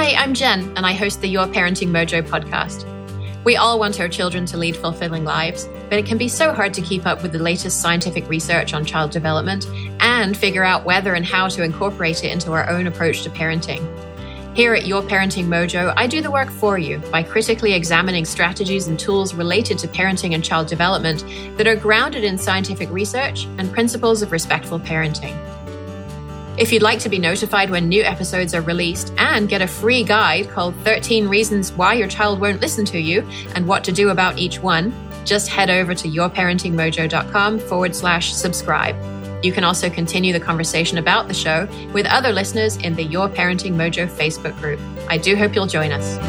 Hi, I'm Jen, and I host the Your Parenting Mojo podcast. We all want our children to lead fulfilling lives, but it can be so hard to keep up with the latest scientific research on child development and figure out whether and how to incorporate it into our own approach to parenting. Here at Your Parenting Mojo, I do the work for you by critically examining strategies and tools related to parenting and child development that are grounded in scientific research and principles of respectful parenting. If you'd like to be notified when new episodes are released and get a free guide called 13 Reasons Why Your Child Won't Listen to You and What to Do About Each One, just head over to yourparentingmojo.com/subscribe. You can also continue the conversation about the show with other listeners in the Your Parenting Mojo Facebook group. I do hope you'll join us.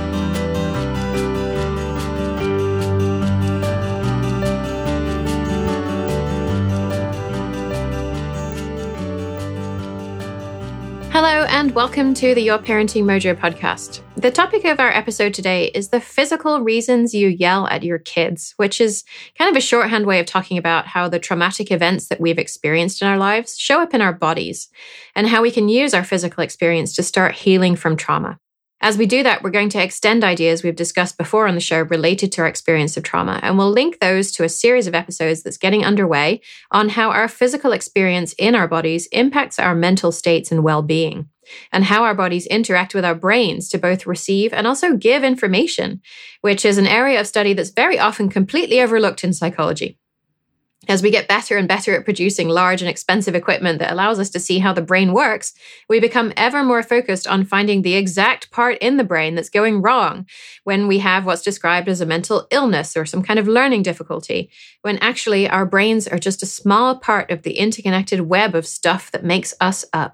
Hello and welcome to the Your Parenting Mojo podcast. The topic of our episode today is the physical reasons you yell at your kids, which is kind of a shorthand way of talking about how the traumatic events that we've experienced in our lives show up in our bodies and how we can use our physical experience to start healing from trauma. As we do that, we're going to extend ideas we've discussed before on the show related to our experience of trauma, and we'll link those to a series of episodes that's getting underway on how our physical experience in our bodies impacts our mental states and well-being, and how our bodies interact with our brains to both receive and also give information, which is an area of study that's very often completely overlooked in psychology. As we get better and better at producing large and expensive equipment that allows us to see how the brain works, we become ever more focused on finding the exact part in the brain that's going wrong when we have what's described as a mental illness or some kind of learning difficulty, when actually our brains are just a small part of the interconnected web of stuff that makes us up.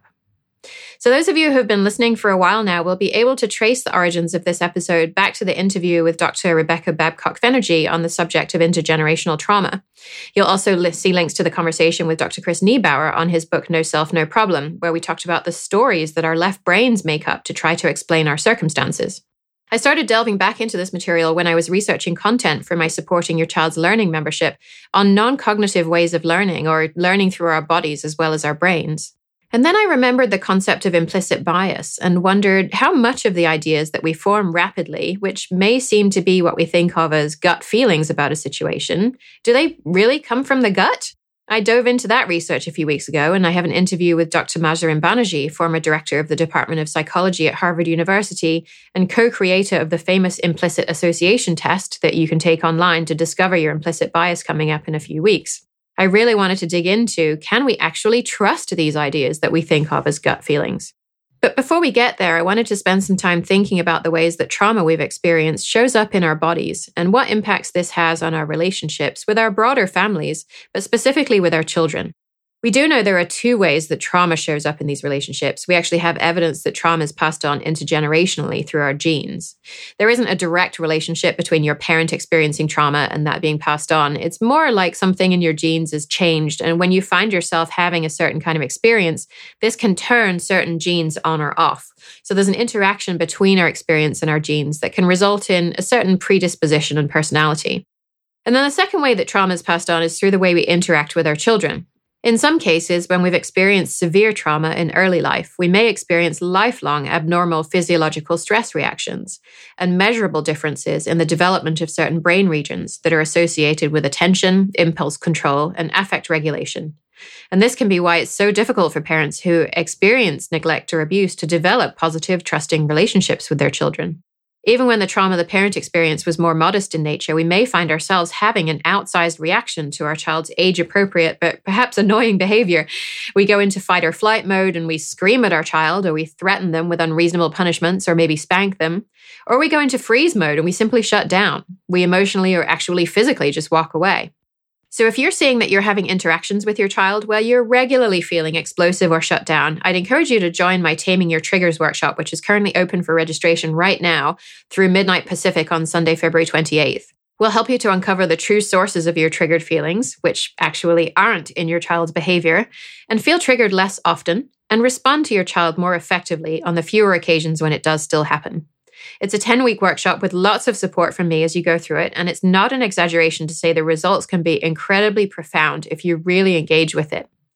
So those of you who have been listening for a while now will be able to trace the origins of this episode back to the interview with Dr. Rebecca Babcock-Fenergy on the subject of intergenerational trauma. You'll also see links to the conversation with Dr. Chris Niebauer on his book No Self, No Problem, where we talked about the stories that our left brains make up to try to explain our circumstances. I started delving back into this material when I was researching content for my Supporting Your Child's Learning membership on non-cognitive ways of learning or learning through our bodies as well as our brains. And then I remembered the concept of implicit bias and wondered how much of the ideas that we form rapidly, which may seem to be what we think of as gut feelings about a situation, do they really come from the gut? I dove into that research a few weeks ago, and I have an interview with Dr. Mahzarin Banaji, former director of the Department of Psychology at Harvard University and co-creator of the famous implicit association test that you can take online to discover your implicit bias, coming up in a few weeks. I really wanted to dig into, can we actually trust these ideas that we think of as gut feelings? But before we get there, I wanted to spend some time thinking about the ways that trauma we've experienced shows up in our bodies and what impacts this has on our relationships with our broader families, but specifically with our children. We do know there are two ways that trauma shows up in these relationships. We actually have evidence that trauma is passed on intergenerationally through our genes. There isn't a direct relationship between your parent experiencing trauma and that being passed on. It's more like something in your genes is changed. And when you find yourself having a certain kind of experience, this can turn certain genes on or off. So there's an interaction between our experience and our genes that can result in a certain predisposition and personality. And then the second way that trauma is passed on is through the way we interact with our children. In some cases, when we've experienced severe trauma in early life, we may experience lifelong abnormal physiological stress reactions and measurable differences in the development of certain brain regions that are associated with attention, impulse control, and affect regulation. And this can be why it's so difficult for parents who experience neglect or abuse to develop positive, trusting relationships with their children. Even when the trauma the parent experienced was more modest in nature, we may find ourselves having an outsized reaction to our child's age-appropriate but perhaps annoying behavior. We go into fight or flight mode and we scream at our child, or we threaten them with unreasonable punishments or maybe spank them. Or we go into freeze mode and we simply shut down. We emotionally or actually physically just walk away. So if you're seeing that you're having interactions with your child where you're regularly feeling explosive or shut down, I'd encourage you to join my Taming Your Triggers workshop, which is currently open for registration right now through midnight Pacific on Sunday, February 28th. We'll help you to uncover the true sources of your triggered feelings, which actually aren't in your child's behavior, and feel triggered less often, and respond to your child more effectively on the fewer occasions when it does still happen. It's a 10-week workshop with lots of support from me as you go through it, and it's not an exaggeration to say the results can be incredibly profound if you really engage with it.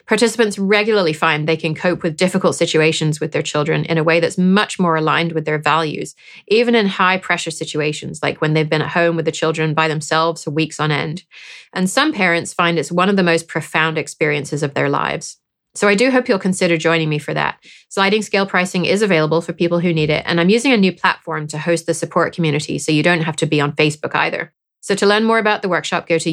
Participants regularly find they can cope with difficult situations with their children in a way that's much more aligned with their values, even in high-pressure situations, like when they've been at home with the children by themselves for weeks on end. And some parents find it's one of the most profound experiences of their lives. So I do hope you'll consider joining me for that. Sliding scale pricing is available for people who need it, and I'm using a new platform to host the support community, so you don't have to be on Facebook either. So to learn more about the workshop, go to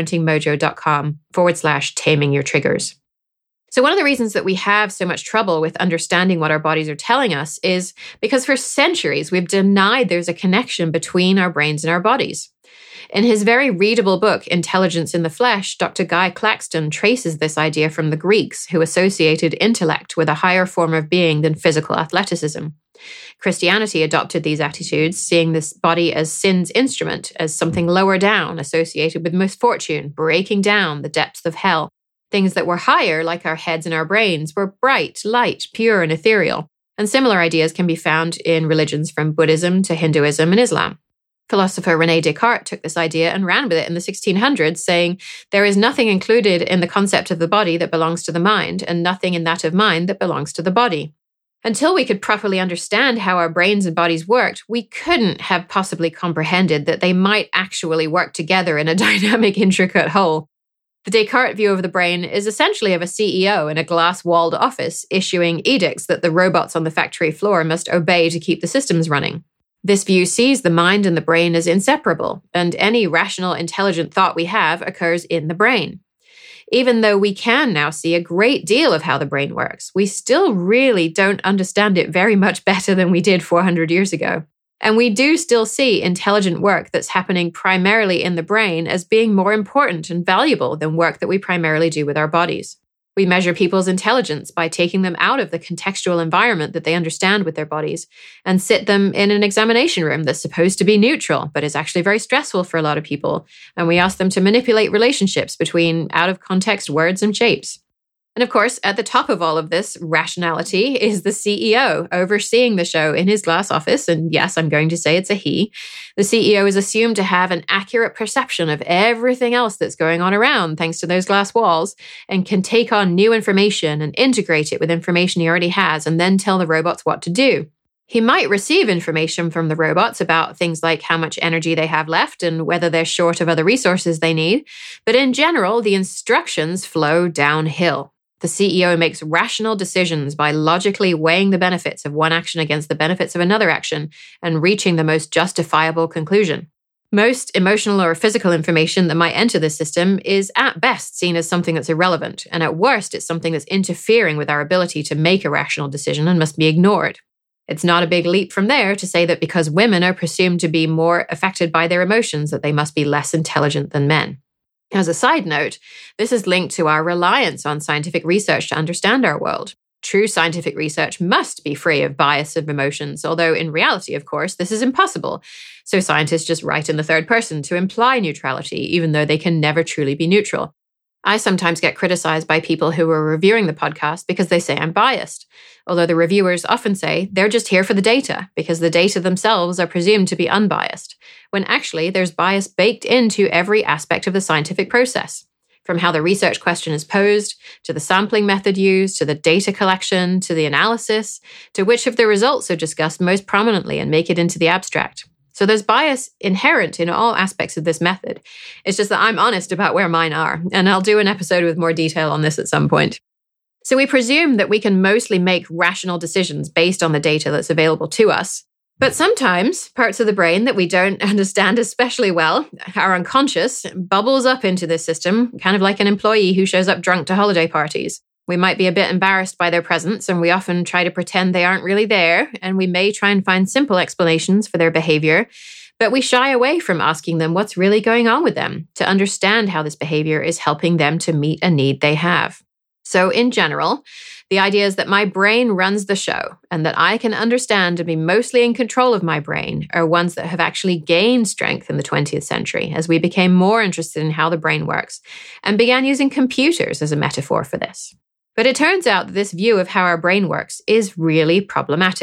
yourparentingmojo.com/taming your triggers. So one of the reasons that we have so much trouble with understanding what our bodies are telling us is because for centuries we've denied there's a connection between our brains and our bodies. In his very readable book, Intelligence in the Flesh, Dr. Guy Claxton traces this idea from the Greeks, who associated intellect with a higher form of being than physical athleticism. Christianity adopted these attitudes, seeing this body as sin's instrument, as something lower down, associated with misfortune, breaking down the depths of hell. Things that were higher, like our heads and our brains, were bright, light, pure, and ethereal. And similar ideas can be found in religions from Buddhism to Hinduism and Islam. Philosopher René Descartes took this idea and ran with it in the 1600s, saying, "There is nothing included in the concept of the body that belongs to the mind, and nothing in that of mind that belongs to the body." Until we could properly understand how our brains and bodies worked, we couldn't have possibly comprehended that they might actually work together in a dynamic, intricate whole. The Descartes view of the brain is essentially of a CEO in a glass-walled office issuing edicts that the robots on the factory floor must obey to keep the systems running. This view sees the mind and the brain as inseparable, and any rational, intelligent thought we have occurs in the brain. Even though we can now see a great deal of how the brain works, we still really don't understand it very much better than we did 400 years ago. And we do still see intelligent work that's happening primarily in the brain as being more important and valuable than work that we primarily do with our bodies. We measure people's intelligence by taking them out of the contextual environment that they understand with their bodies and sit them in an examination room that's supposed to be neutral, but is actually very stressful for a lot of people. And we ask them to manipulate relationships between out-of-context words and shapes. And of course, at the top of all of this rationality is the CEO overseeing the show in his glass office. And yes, I'm going to say it's a he. The CEO is assumed to have an accurate perception of everything else that's going on around, thanks to those glass walls, and can take on new information and integrate it with information he already has, and then tell the robots what to do. He might receive information from the robots about things like how much energy they have left and whether they're short of other resources they need. But in general, the instructions flow downhill. The CEO makes rational decisions by logically weighing the benefits of one action against the benefits of another action and reaching the most justifiable conclusion. Most emotional or physical information that might enter this system is at best seen as something that's irrelevant, and at worst it's something that's interfering with our ability to make a rational decision and must be ignored. It's not a big leap from there to say that because women are presumed to be more affected by their emotions, that they must be less intelligent than men. As a side note, this is linked to our reliance on scientific research to understand our world. True scientific research must be free of bias of emotions, although in reality, of course, this is impossible. So scientists just write in the third person to imply neutrality, even though they can never truly be neutral. I sometimes get criticized by people who are reviewing the podcast because they say I'm biased, although the reviewers often say they're just here for the data because the data themselves are presumed to be unbiased, when actually there's bias baked into every aspect of the scientific process, from how the research question is posed, to the sampling method used, to the data collection, to the analysis, to which of the results are discussed most prominently and make it into the abstract. So there's bias inherent in all aspects of this method. It's just that I'm honest about where mine are, and I'll do an episode with more detail on this at some point. So we presume that we can mostly make rational decisions based on the data that's available to us. But sometimes parts of the brain that we don't understand especially well, our unconscious, bubbles up into this system, kind of like an employee who shows up drunk to holiday parties. We might be a bit embarrassed by their presence, and we often try to pretend they aren't really there, and we may try and find simple explanations for their behavior, but we shy away from asking them what's really going on with them to understand how this behavior is helping them to meet a need they have. So in general, the idea is that my brain runs the show, and that I can understand and be mostly in control of my brain are ones that have actually gained strength in the 20th century as we became more interested in how the brain works and began using computers as a metaphor for this. But it turns out that this view of how our brain works is really problematic.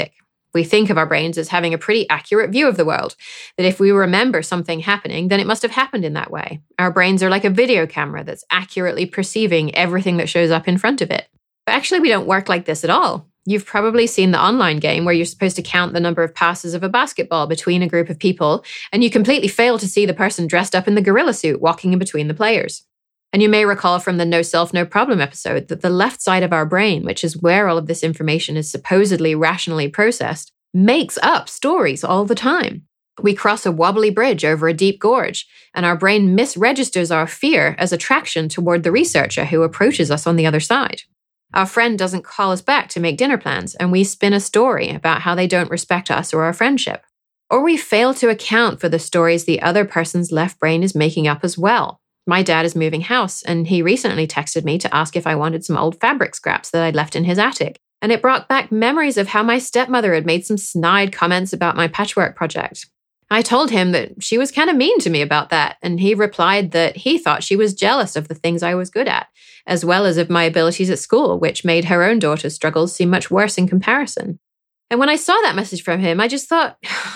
We think of our brains as having a pretty accurate view of the world, that if we remember something happening, then it must have happened in that way. Our brains are like a video camera that's accurately perceiving everything that shows up in front of it. But actually, we don't work like this at all. You've probably seen the online game where you're supposed to count the number of passes of a basketball between a group of people, and you completely fail to see the person dressed up in the gorilla suit walking in between the players. And you may recall from the No Self, No Problem episode that the left side of our brain, which is where all of this information is supposedly rationally processed, makes up stories all the time. We cross a wobbly bridge over a deep gorge, and our brain misregisters our fear as attraction toward the researcher who approaches us on the other side. Our friend doesn't call us back to make dinner plans, and we spin a story about how they don't respect us or our friendship. Or we fail to account for the stories the other person's left brain is making up as well. My dad is moving house, and he recently texted me to ask if I wanted some old fabric scraps that I'd left in his attic. And it brought back memories of how my stepmother had made some snide comments about my patchwork project. I told him that she was kind of mean to me about that, and he replied that he thought she was jealous of the things I was good at, as well as of my abilities at school, which made her own daughter's struggles seem much worse in comparison. And when I saw that message from him, I just thought,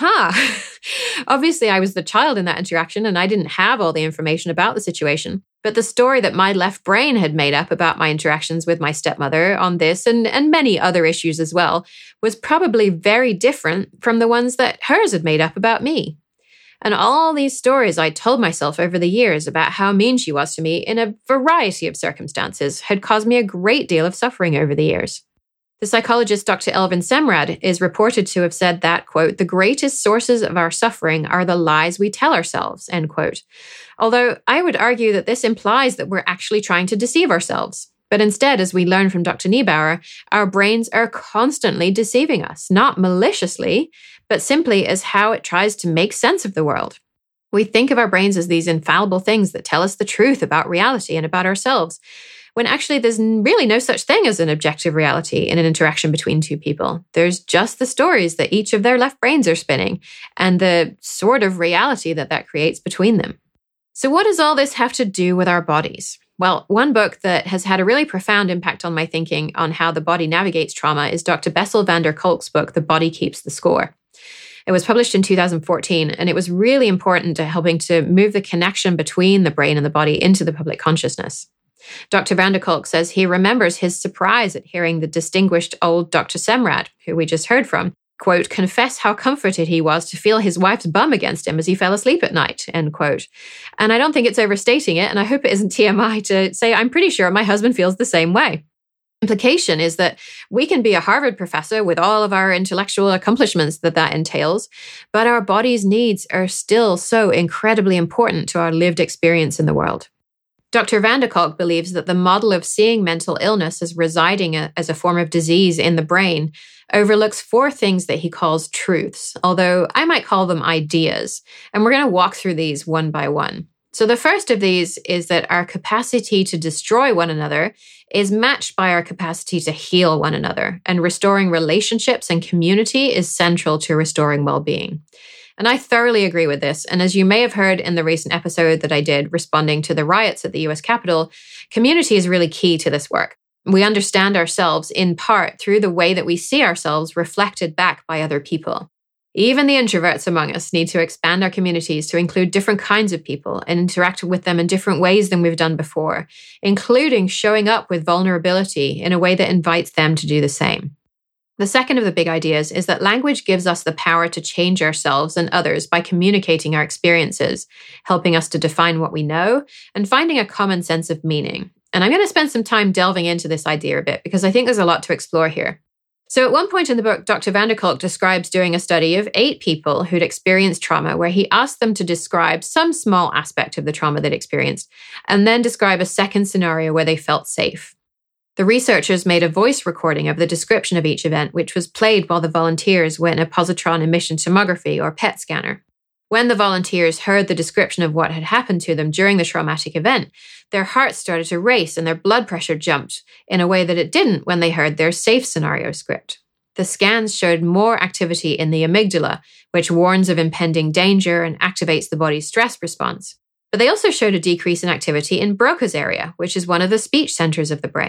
obviously I was the child in that interaction and I didn't have all the information about the situation. But the story that my left brain had made up about my interactions with my stepmother on this and many other issues as well was probably very different from the ones that hers had made up about me. And all these stories I told myself over the years about how mean she was to me in a variety of circumstances had caused me a great deal of suffering over the years. The psychologist Dr. Elvin Semrad is reported to have said that, quote, "the greatest sources of our suffering are the lies we tell ourselves," end quote. Although I would argue that this implies that we're actually trying to deceive ourselves. But instead, as we learn from Dr. Niebauer, our brains are constantly deceiving us, not maliciously, but simply as how it tries to make sense of the world. We think of our brains as these infallible things that tell us the truth about reality and about ourselves, when actually there's really no such thing as an objective reality in an interaction between two people. There's just the stories that each of their left brains are spinning and the sort of reality that creates between them. So what does all this have to do with our bodies? Well, one book that has had a really profound impact on my thinking on how the body navigates trauma is Dr. Bessel van der Kolk's book, The Body Keeps the Score. It was published in 2014, and it was really important to helping to move the connection between the brain and the body into the public consciousness. Dr. van der Kolk says he remembers his surprise at hearing the distinguished old Dr. Semrad, who we just heard from, quote, confess how comforted he was to feel his wife's bum against him as he fell asleep at night, end quote. And I don't think it's overstating it, and I hope it isn't TMI to say I'm pretty sure my husband feels the same way. Implication is that we can be a Harvard professor with all of our intellectual accomplishments that entails, but our body's needs are still so incredibly important to our lived experience in the world. Dr. van der Kolk believes that the model of seeing mental illness as residing as a form of disease in the brain overlooks 4 things that he calls truths, although I might call them ideas, and we're going to walk through these one by one. So the first of these is that our capacity to destroy one another is matched by our capacity to heal one another, and restoring relationships and community is central to restoring well-being. And I thoroughly agree with this. And as you may have heard in the recent episode that I did responding to the riots at the US Capitol, community is really key to this work. We understand ourselves in part through the way that we see ourselves reflected back by other people. Even the introverts among us need to expand our communities to include different kinds of people and interact with them in different ways than we've done before, including showing up with vulnerability in a way that invites them to do the same. The second of the big ideas is that language gives us the power to change ourselves and others by communicating our experiences, helping us to define what we know, and finding a common sense of meaning. And I'm going to spend some time delving into this idea a bit because I think there's a lot to explore here. So at one point in the book, Dr. van der Kolk describes doing a study of 8 people who'd experienced trauma where he asked them to describe some small aspect of the trauma they'd experienced, and then describe a second scenario where they felt safe. The researchers made a voice recording of the description of each event, which was played while the volunteers went a positron emission tomography or PET scanner. When the volunteers heard the description of what had happened to them during the traumatic event, their hearts started to race and their blood pressure jumped in a way that it didn't when they heard their safe scenario script. The scans showed more activity in the amygdala, which warns of impending danger and activates the body's stress response. But they also showed a decrease in activity in Broca's area, which is one of the speech centers of the brain.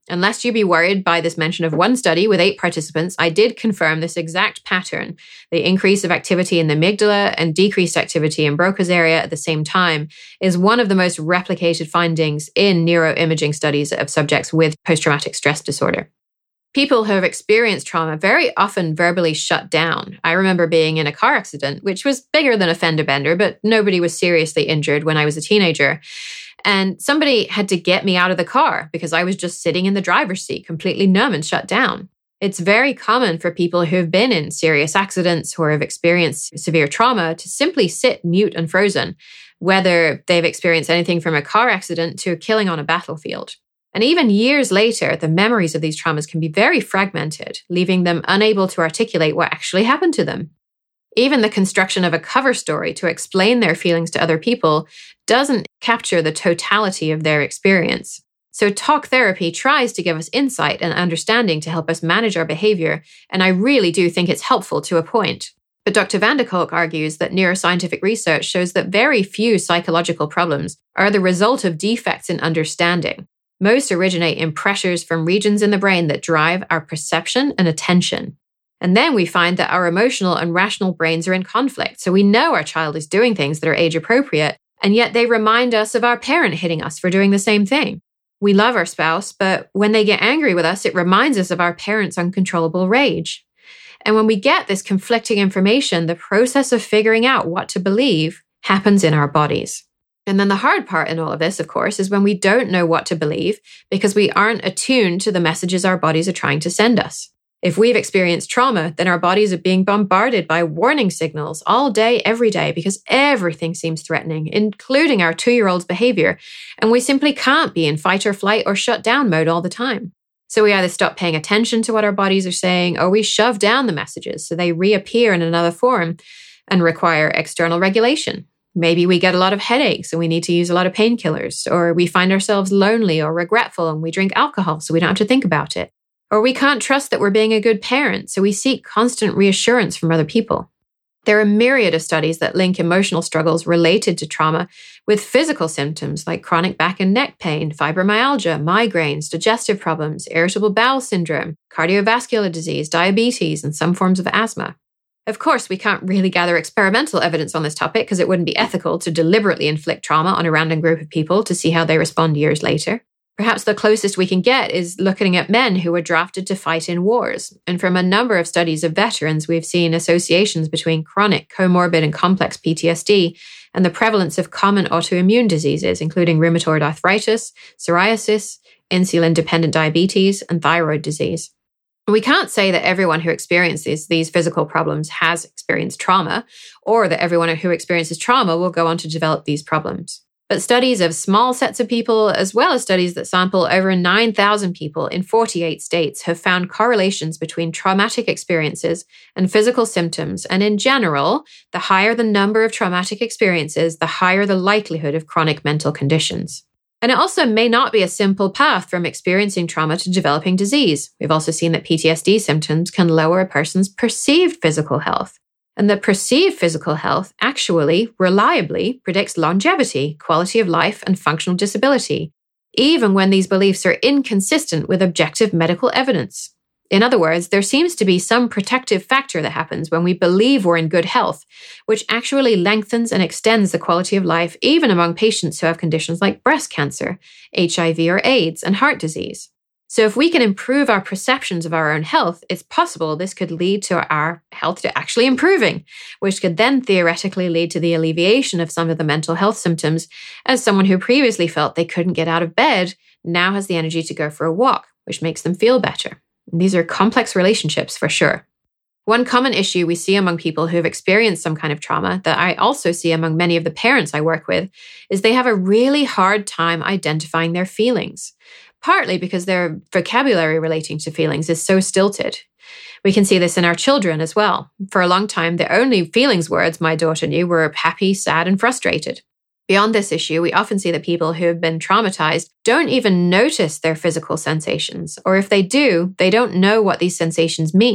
And lest you be worried by this mention of one study with 8 participants, I did confirm this exact pattern. The increase of activity in the amygdala and decreased activity in Broca's area at the same time is one of the most replicated findings in neuroimaging studies of subjects with post-traumatic stress disorder. People who have experienced trauma very often verbally shut down. I remember being in a car accident, which was bigger than a fender bender, but nobody was seriously injured when I was a teenager. And somebody had to get me out of the car because I was just sitting in the driver's seat, completely numb and shut down. It's very common for people who have been in serious accidents or have experienced severe trauma to simply sit mute and frozen, whether they've experienced anything from a car accident to killing on a battlefield. And even years later, the memories of these traumas can be very fragmented, leaving them unable to articulate what actually happened to them. Even the construction of a cover story to explain their feelings to other people doesn't capture the totality of their experience. So talk therapy tries to give us insight and understanding to help us manage our behavior, and I really do think it's helpful to a point. But Dr. Van der Kolk argues that neuroscientific research shows that very few psychological problems are the result of defects in understanding. Most originate in pressures from regions in the brain that drive our perception and attention. And then we find that our emotional and rational brains are in conflict. So we know our child is doing things that are age appropriate, and yet they remind us of our parent hitting us for doing the same thing. We love our spouse, but when they get angry with us, it reminds us of our parents' uncontrollable rage. And when we get this conflicting information, the process of figuring out what to believe happens in our bodies. And then the hard part in all of this, of course, is when we don't know what to believe because we aren't attuned to the messages our bodies are trying to send us. If we've experienced trauma, then our bodies are being bombarded by warning signals all day, every day, because everything seems threatening, including our 2-year-old's behavior, and we simply can't be in fight or flight or shut down mode all the time. So we either stop paying attention to what our bodies are saying, or we shove down the messages so they reappear in another form and require external regulation. Maybe we get a lot of headaches and we need to use a lot of painkillers, or we find ourselves lonely or regretful and we drink alcohol so we don't have to think about it. Or we can't trust that we're being a good parent, so we seek constant reassurance from other people. There are a myriad of studies that link emotional struggles related to trauma with physical symptoms like chronic back and neck pain, fibromyalgia, migraines, digestive problems, irritable bowel syndrome, cardiovascular disease, diabetes, and some forms of asthma. Of course, we can't really gather experimental evidence on this topic because it wouldn't be ethical to deliberately inflict trauma on a random group of people to see how they respond years later. Perhaps the closest we can get is looking at men who were drafted to fight in wars. And from a number of studies of veterans, we've seen associations between chronic, comorbid, and complex PTSD and the prevalence of common autoimmune diseases, including rheumatoid arthritis, psoriasis, insulin-dependent diabetes, and thyroid disease. We can't say that everyone who experiences these physical problems has experienced trauma, or that everyone who experiences trauma will go on to develop these problems. But studies of small sets of people, as well as studies that sample over 9,000 people in 48 states, have found correlations between traumatic experiences and physical symptoms. And in general, the higher the number of traumatic experiences, the higher the likelihood of chronic mental conditions. And it also may not be a simple path from experiencing trauma to developing disease. We've also seen that PTSD symptoms can lower a person's perceived physical health. And the perceived physical health actually, reliably predicts longevity, quality of life, and functional disability, even when these beliefs are inconsistent with objective medical evidence. In other words, there seems to be some protective factor that happens when we believe we're in good health, which actually lengthens and extends the quality of life even among patients who have conditions like breast cancer, HIV or AIDS, and heart disease. So if we can improve our perceptions of our own health, it's possible this could lead to our health to actually improving, which could then theoretically lead to the alleviation of some of the mental health symptoms, as someone who previously felt they couldn't get out of bed now has the energy to go for a walk, which makes them feel better. And these are complex relationships for sure. One common issue we see among people who have experienced some kind of trauma that I also see among many of the parents I work with is they have a really hard time identifying their feelings. Partly because their vocabulary relating to feelings is so stilted. We can see this in our children as well. For a long time, the only feelings words my daughter knew were happy, sad, and frustrated. Beyond this issue, we often see that people who have been traumatized don't even notice their physical sensations, or if they do, they don't know what these sensations mean.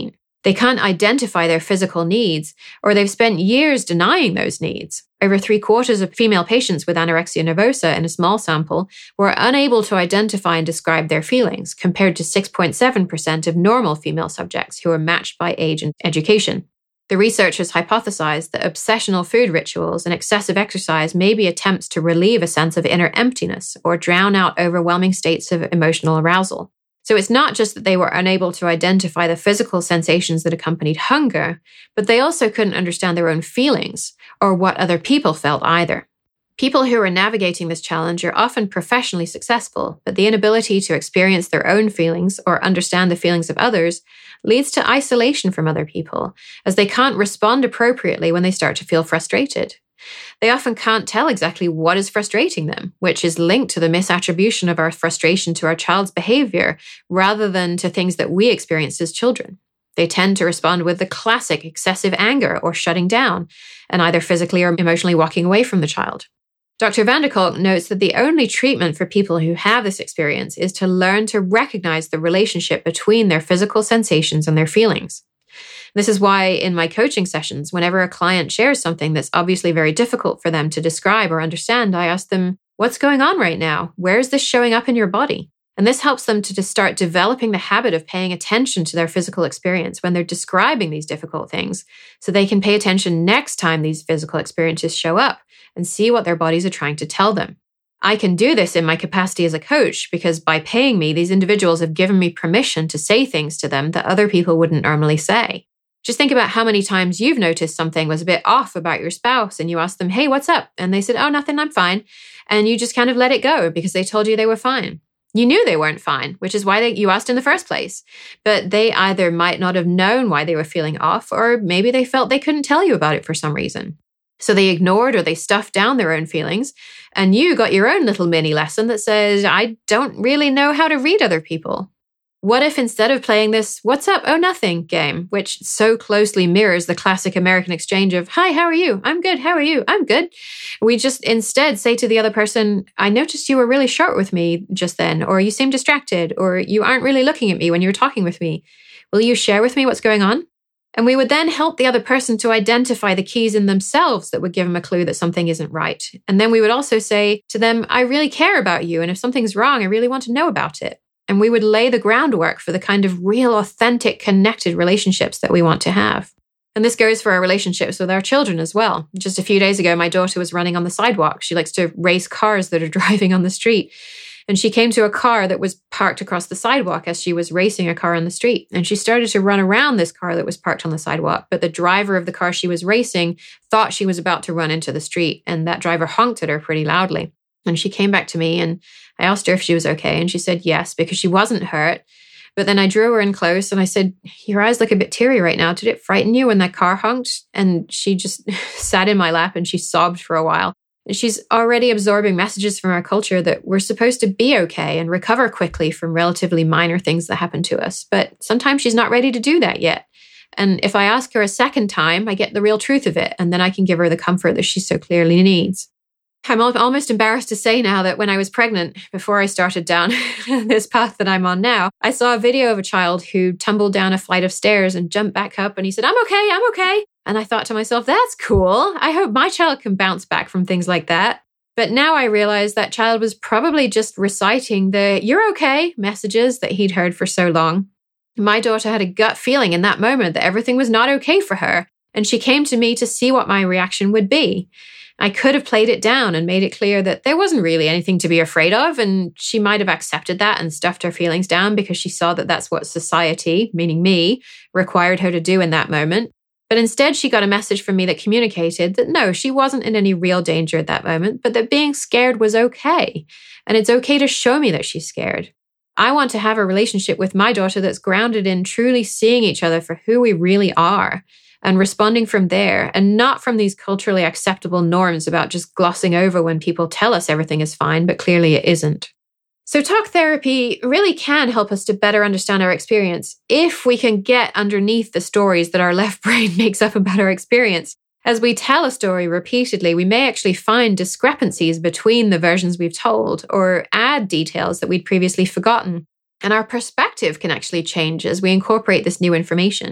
They can't identify their physical needs, or they've spent years denying those needs. Over 3/4 of female patients with anorexia nervosa in a small sample were unable to identify and describe their feelings, compared to 6.7% of normal female subjects who are matched by age and education. The researchers hypothesized that obsessional food rituals and excessive exercise may be attempts to relieve a sense of inner emptiness or drown out overwhelming states of emotional arousal. So it's not just that they were unable to identify the physical sensations that accompanied hunger, but they also couldn't understand their own feelings or what other people felt either. People who are navigating this challenge are often professionally successful, but the inability to experience their own feelings or understand the feelings of others leads to isolation from other people, as they can't respond appropriately when they start to feel frustrated. They often can't tell exactly what is frustrating them, which is linked to the misattribution of our frustration to our child's behavior rather than to things that we experienced as children. They tend to respond with the classic excessive anger or shutting down, and either physically or emotionally walking away from the child. Dr. Van der Kolk notes that the only treatment for people who have this experience is to learn to recognize the relationship between their physical sensations and their feelings. This is why in my coaching sessions, whenever a client shares something that's obviously very difficult for them to describe or understand, I ask them, what's going on right now? Where is this showing up in your body? And this helps them to start developing the habit of paying attention to their physical experience when they're describing these difficult things, so they can pay attention next time these physical experiences show up and see what their bodies are trying to tell them. I can do this in my capacity as a coach because by paying me, these individuals have given me permission to say things to them that other people wouldn't normally say. Just think about how many times you've noticed something was a bit off about your spouse and you asked them, hey, what's up? And they said, oh, nothing, I'm fine. And you just kind of let it go because they told you they were fine. You knew they weren't fine, which is why you asked in the first place. But they either might not have known why they were feeling off, or maybe they felt they couldn't tell you about it for some reason. So they ignored or they stuffed down their own feelings. And you got your own little mini lesson that says, I don't really know how to read other people. What if instead of playing this what's up, oh nothing game, which so closely mirrors the classic American exchange of, hi, how are you? I'm good. How are you? I'm good. We just instead say to the other person, I noticed you were really short with me just then, or you seem distracted, or you aren't really looking at me when you're talking with me. Will you share with me what's going on? And we would then help the other person to identify the keys in themselves that would give them a clue that something isn't right. And then we would also say to them, I really care about you. And if something's wrong, I really want to know about it. And we would lay the groundwork for the kind of real, authentic, connected relationships that we want to have. And this goes for our relationships with our children as well. Just a few days ago, my daughter was running on the sidewalk. She likes to race cars that are driving on the street. And she came to a car that was parked across the sidewalk as she was racing a car on the street. And she started to run around this car that was parked on the sidewalk. But the driver of the car she was racing thought she was about to run into the street. And that driver honked at her pretty loudly. And she came back to me and I asked her if she was okay. And she said yes, because she wasn't hurt. But then I drew her in close and I said, your eyes look a bit teary right now. Did it frighten you when that car honked? And she just sat in my lap and she sobbed for a while. And she's already absorbing messages from our culture that we're supposed to be okay and recover quickly from relatively minor things that happen to us. But sometimes she's not ready to do that yet. And if I ask her a second time, I get the real truth of it. And then I can give her the comfort that she so clearly needs. I'm almost embarrassed to say now that when I was pregnant, before I started down this path that I'm on now, I saw a video of a child who tumbled down a flight of stairs and jumped back up and he said, I'm okay. And I thought to myself, that's cool. I hope my child can bounce back from things like that. But now I realize that child was probably just reciting the you're okay messages that he'd heard for so long. My daughter had a gut feeling in that moment that everything was not okay for her. And she came to me to see what my reaction would be. I could have played it down and made it clear that there wasn't really anything to be afraid of, and she might have accepted that and stuffed her feelings down because she saw that that's what society, meaning me, required her to do in that moment. But instead, she got a message from me that communicated that no, she wasn't in any real danger at that moment, but that being scared was okay. And it's okay to show me that she's scared. I want to have a relationship with my daughter that's grounded in truly seeing each other for who we really are and responding from there, and not from these culturally acceptable norms about just glossing over when people tell us everything is fine, but clearly it isn't. So talk therapy really can help us to better understand our experience if we can get underneath the stories that our left brain makes up about our experience. As we tell a story repeatedly, we may actually find discrepancies between the versions we've told or add details that we'd previously forgotten. And our perspective can actually change as we incorporate this new information.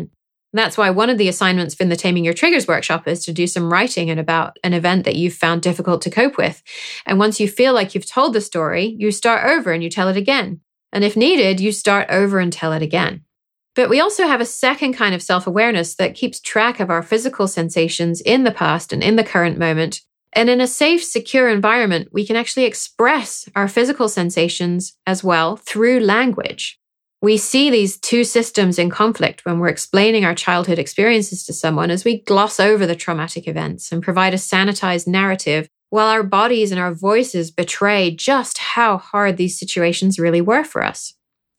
That's why one of the assignments in the Taming Your Triggers workshop is to do some writing about an event that you've found difficult to cope with. And once you feel like you've told the story, you start over and you tell it again. And if needed, you start over and tell it again. But we also have a second kind of self-awareness that keeps track of our physical sensations in the past and in the current moment. And in a safe, secure environment, we can actually express our physical sensations as well through language. We see these two systems in conflict when we're explaining our childhood experiences to someone as we gloss over the traumatic events and provide a sanitized narrative, while our bodies and our voices betray just how hard these situations really were for us.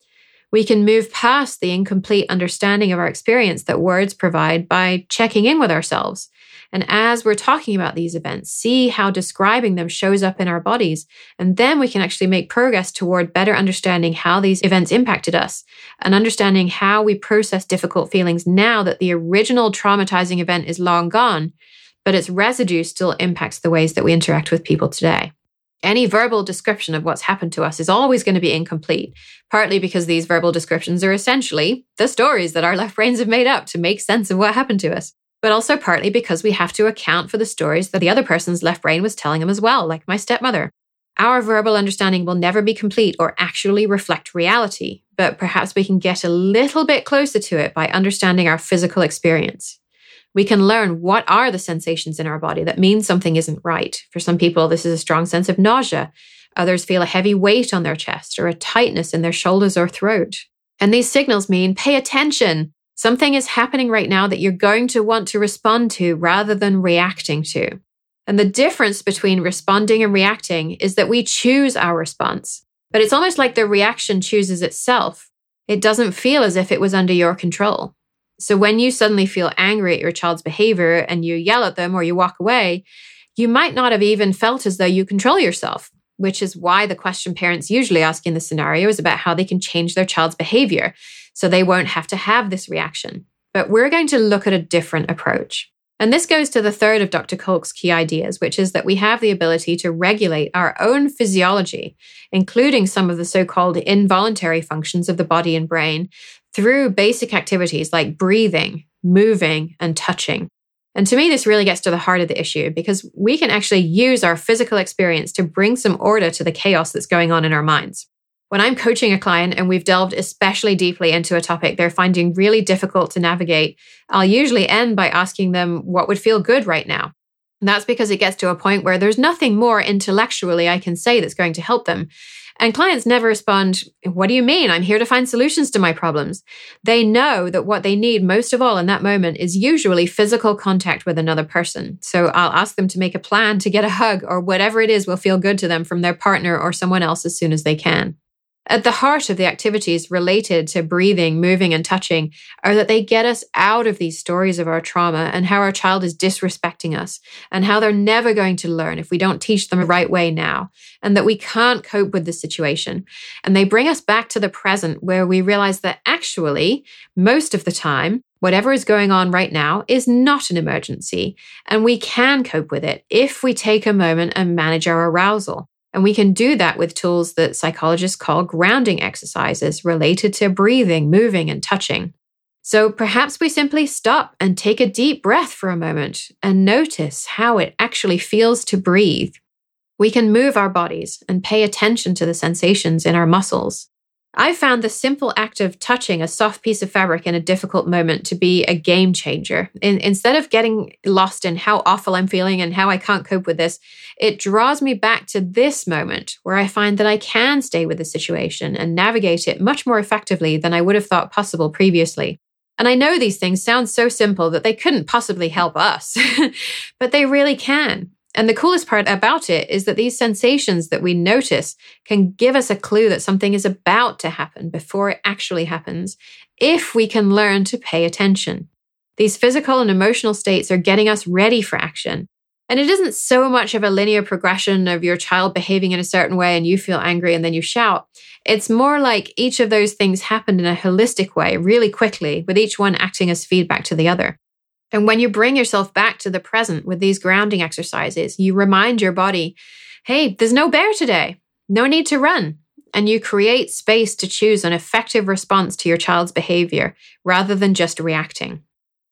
We can move past the incomplete understanding of our experience that words provide by checking in with ourselves. And as we're talking about these events, see how describing them shows up in our bodies. And then we can actually make progress toward better understanding how these events impacted us and understanding how we process difficult feelings now that the original traumatizing event is long gone, but its residue still impacts the ways that we interact with people today. Any verbal description of what's happened to us is always going to be incomplete, partly because these verbal descriptions are essentially the stories that our left brains have made up to make sense of what happened to us, but also partly because we have to account for the stories that the other person's left brain was telling them as well, like my stepmother. Our verbal understanding will never be complete or actually reflect reality, but perhaps we can get a little bit closer to it by understanding our physical experience. We can learn what are the sensations in our body that mean something isn't right. For some people, this is a strong sense of nausea. Others feel a heavy weight on their chest or a tightness in their shoulders or throat. And these signals mean pay attention. Something is happening right now that you're going to want to respond to rather than reacting to. And the difference between responding and reacting is that we choose our response. But it's almost like the reaction chooses itself. It doesn't feel as if it was under your control. So when you suddenly feel angry at your child's behavior and you yell at them or you walk away, you might not have even felt as though you control yourself, which is why the question parents usually ask in the scenario is about how they can change their child's behavior so they won't have to have this reaction. But we're going to look at a different approach. And this goes to the third of Dr. Kolk's key ideas, which is that we have the ability to regulate our own physiology, including some of the so-called involuntary functions of the body and brain, through basic activities like breathing, moving, and touching. And to me, this really gets to the heart of the issue because we can actually use our physical experience to bring some order to the chaos that's going on in our minds. When I'm coaching a client and we've delved especially deeply into a topic they're finding really difficult to navigate, I'll usually end by asking them what would feel good right now. And that's because it gets to a point where there's nothing more intellectually I can say that's going to help them. And clients never respond, "What do you mean? I'm here to find solutions to my problems." They know that what they need most of all in that moment is usually physical contact with another person. So I'll ask them to make a plan to get a hug or whatever it is will feel good to them from their partner or someone else as soon as they can. At the heart of the activities related to breathing, moving, and touching are that they get us out of these stories of our trauma and how our child is disrespecting us and how they're never going to learn if we don't teach them the right way now and that we can't cope with the situation. And they bring us back to the present where we realize that actually, most of the time, whatever is going on right now is not an emergency and we can cope with it if we take a moment and manage our arousal. And we can do that with tools that psychologists call grounding exercises related to breathing, moving, and touching. So perhaps we simply stop and take a deep breath for a moment and notice how it actually feels to breathe. We can move our bodies and pay attention to the sensations in our muscles. I found the simple act of touching a soft piece of fabric in a difficult moment to be a game changer. Instead of getting lost in how awful I'm feeling and how I can't cope with this, it draws me back to this moment where I find that I can stay with the situation and navigate it much more effectively than I would have thought possible previously. And I know these things sound so simple that they couldn't possibly help us, but they really can. And the coolest part about it is that these sensations that we notice can give us a clue that something is about to happen before it actually happens, if we can learn to pay attention. These physical and emotional states are getting us ready for action. And it isn't so much of a linear progression of your child behaving in a certain way and you feel angry and then you shout. It's more like each of those things happened in a holistic way really quickly, with each one acting as feedback to the other. And when you bring yourself back to the present with these grounding exercises, you remind your body, hey, there's no bear today. No need to run. And you create space to choose an effective response to your child's behavior rather than just reacting.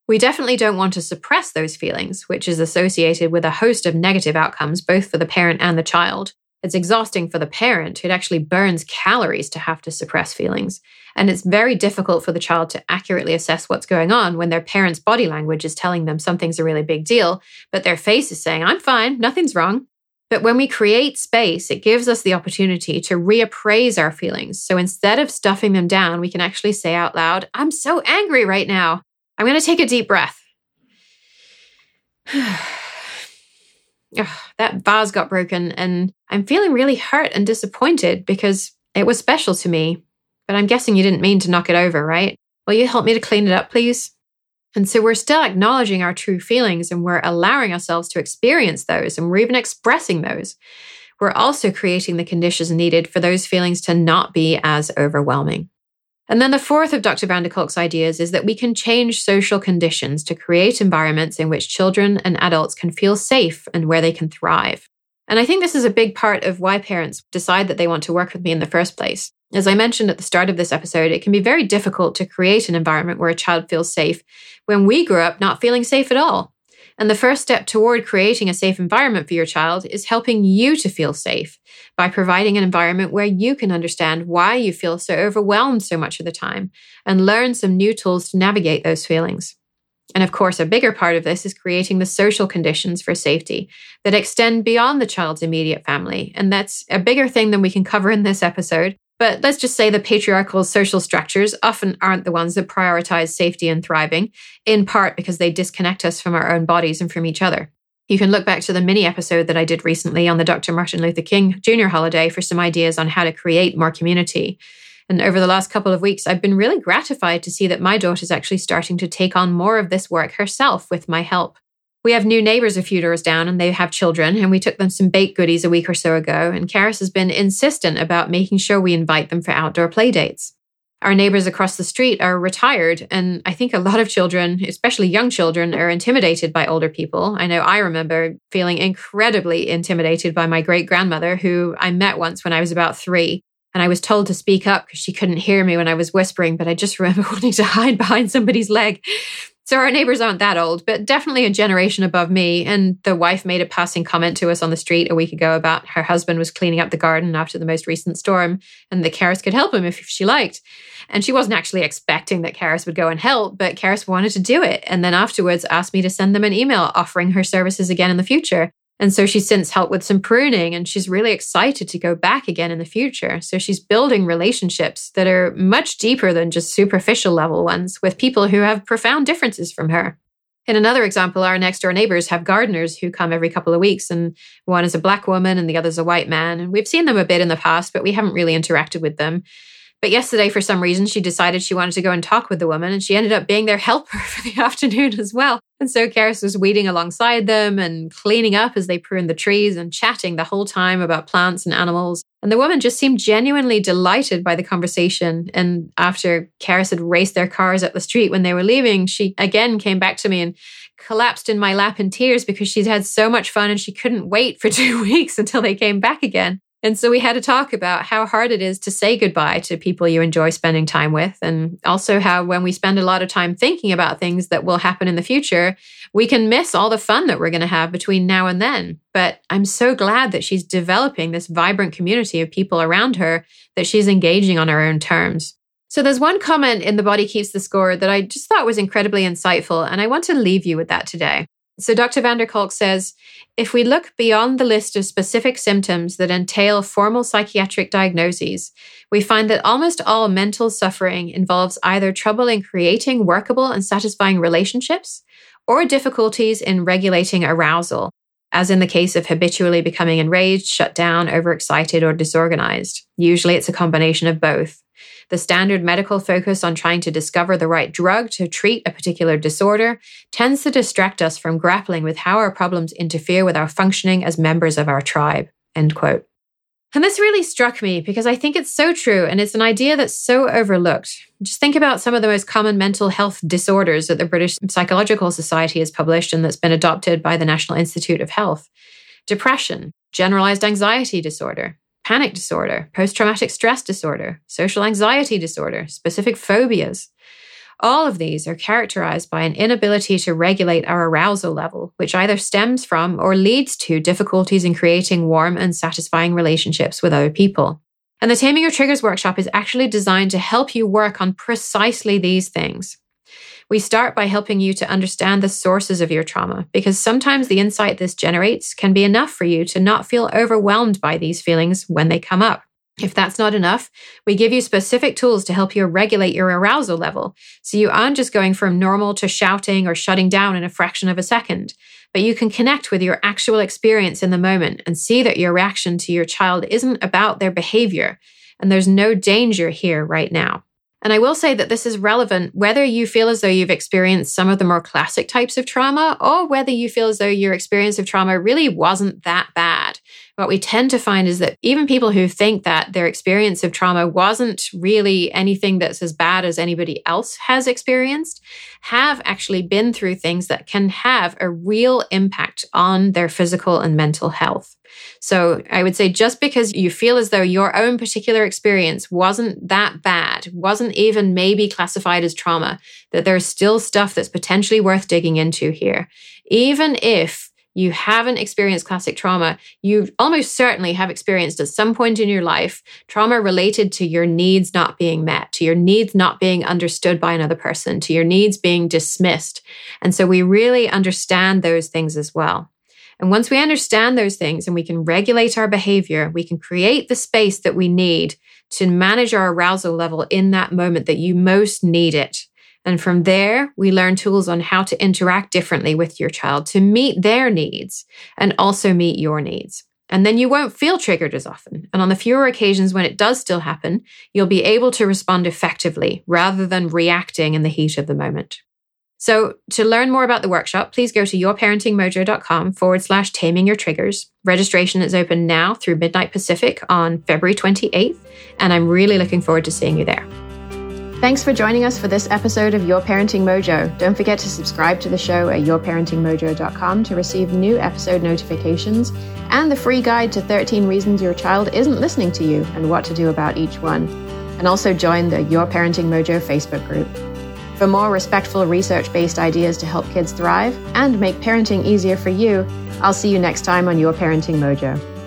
We definitely don't want to suppress those feelings, which is associated with a host of negative outcomes, both for the parent and the child. It's exhausting for the parent. It actually burns calories to have to suppress feelings. And it's very difficult for the child to accurately assess what's going on when their parent's body language is telling them something's a really big deal, but their face is saying, I'm fine, nothing's wrong. But when we create space, it gives us the opportunity to reappraise our feelings. So instead of stuffing them down, we can actually say out loud, I'm so angry right now. I'm going to take a deep breath. That vase got broken and I'm feeling really hurt and disappointed because it was special to me. But I'm guessing you didn't mean to knock it over, right? Will you help me to clean it up, please? And so we're still acknowledging our true feelings and we're allowing ourselves to experience those and we're even expressing those. We're also creating the conditions needed for those feelings to not be as overwhelming. And then the fourth of Dr. van der Kolk's ideas is that we can change social conditions to create environments in which children and adults can feel safe and where they can thrive. And I think this is a big part of why parents decide that they want to work with me in the first place. As I mentioned at the start of this episode, it can be very difficult to create an environment where a child feels safe when we grew up not feeling safe at all. And the first step toward creating a safe environment for your child is helping you to feel safe by providing an environment where you can understand why you feel so overwhelmed so much of the time and learn some new tools to navigate those feelings. And of course, a bigger part of this is creating the social conditions for safety that extend beyond the child's immediate family. And that's a bigger thing than we can cover in this episode. But let's just say the patriarchal social structures often aren't the ones that prioritize safety and thriving, in part because they disconnect us from our own bodies and from each other. You can look back to the mini episode that I did recently on the Dr. Martin Luther King Jr. holiday for some ideas on how to create more community. And over the last couple of weeks, I've been really gratified to see that my daughter's actually starting to take on more of this work herself with my help. We have new neighbors a few doors down and they have children and we took them some baked goodies a week or so ago and Karis has been insistent about making sure we invite them for outdoor play dates. Our neighbors across the street are retired and I think a lot of children, especially young children, are intimidated by older people. I know I remember feeling incredibly intimidated by my great-grandmother who I met once when I was about 3. And I was told to speak up because she couldn't hear me when I was whispering, but I just remember wanting to hide behind somebody's leg. So our neighbors aren't that old, but definitely a generation above me. And the wife made a passing comment to us on the street a week ago about her husband was cleaning up the garden after the most recent storm and that Karis could help him if she liked. And she wasn't actually expecting that Karis would go and help, but Karis wanted to do it. And then afterwards asked me to send them an email offering her services again in the future. And so she's since helped with some pruning and she's really excited to go back again in the future. So she's building relationships that are much deeper than just superficial level ones with people who have profound differences from her. In another example, our next door neighbors have gardeners who come every couple of weeks and one is a black woman and the other's a white man. And we've seen them a bit in the past, but we haven't really interacted with them. But yesterday, for some reason, she decided she wanted to go and talk with the woman and she ended up being their helper for the afternoon as well. And so Karis was weeding alongside them and cleaning up as they pruned the trees and chatting the whole time about plants and animals. And the woman just seemed genuinely delighted by the conversation. And after Karis had raced their cars up the street when they were leaving, she again came back to me and collapsed in my lap in tears because she'd had so much fun and she couldn't wait for 2 weeks until they came back again. And so we had to talk about how hard it is to say goodbye to people you enjoy spending time with. And also how when we spend a lot of time thinking about things that will happen in the future, we can miss all the fun that we're going to have between now and then. But I'm so glad that she's developing this vibrant community of people around her that she's engaging on her own terms. So there's one comment in The Body Keeps the Score that I just thought was incredibly insightful. And I want to leave you with that today. So Dr. van der Kolk says, if we look beyond the list of specific symptoms that entail formal psychiatric diagnoses, we find that almost all mental suffering involves either trouble in creating workable and satisfying relationships or difficulties in regulating arousal, as in the case of habitually becoming enraged, shut down, overexcited, or disorganized. Usually it's a combination of both. The standard medical focus on trying to discover the right drug to treat a particular disorder tends to distract us from grappling with how our problems interfere with our functioning as members of our tribe, end quote. And this really struck me because I think it's so true and it's an idea that's so overlooked. Just think about some of the most common mental health disorders that the British Psychological Society has published and that's been adopted by the National Institute of Health. Depression, generalized anxiety disorder, panic disorder, post-traumatic stress disorder, social anxiety disorder, specific phobias. All of these are characterized by an inability to regulate our arousal level, which either stems from or leads to difficulties in creating warm and satisfying relationships with other people. And the Taming Your Triggers workshop is actually designed to help you work on precisely these things. We start by helping you to understand the sources of your trauma, because sometimes the insight this generates can be enough for you to not feel overwhelmed by these feelings when they come up. If that's not enough, we give you specific tools to help you regulate your arousal level, so you aren't just going from normal to shouting or shutting down in a fraction of a second, but you can connect with your actual experience in the moment and see that your reaction to your child isn't about their behavior, and there's no danger here right now. And I will say that this is relevant whether you feel as though you've experienced some of the more classic types of trauma, or whether you feel as though your experience of trauma really wasn't that bad. What we tend to find is that even people who think that their experience of trauma wasn't really anything that's as bad as anybody else has experienced, have actually been through things that can have a real impact on their physical and mental health. So I would say just because you feel as though your own particular experience wasn't that bad, wasn't even maybe classified as trauma, that there's still stuff that's potentially worth digging into here. Even if you haven't experienced classic trauma, you almost certainly have experienced at some point in your life trauma related to your needs not being met, to your needs not being understood by another person, to your needs being dismissed. And so we really understand those things as well. And once we understand those things and we can regulate our behavior, we can create the space that we need to manage our arousal level in that moment that you most need it. And from there, we learn tools on how to interact differently with your child to meet their needs and also meet your needs. And then you won't feel triggered as often. And on the fewer occasions when it does still happen, you'll be able to respond effectively rather than reacting in the heat of the moment. So to learn more about the workshop, please go to yourparentingmojo.com/taming your triggers. Registration is open now through midnight Pacific on February 28th, and I'm really looking forward to seeing you there. Thanks for joining us for this episode of Your Parenting Mojo. Don't forget to subscribe to the show at yourparentingmojo.com to receive new episode notifications and the free guide to 13 reasons your child isn't listening to you and what to do about each one. And also join the Your Parenting Mojo Facebook group. For more respectful, research-based ideas to help kids thrive and make parenting easier for you, I'll see you next time on Your Parenting Mojo.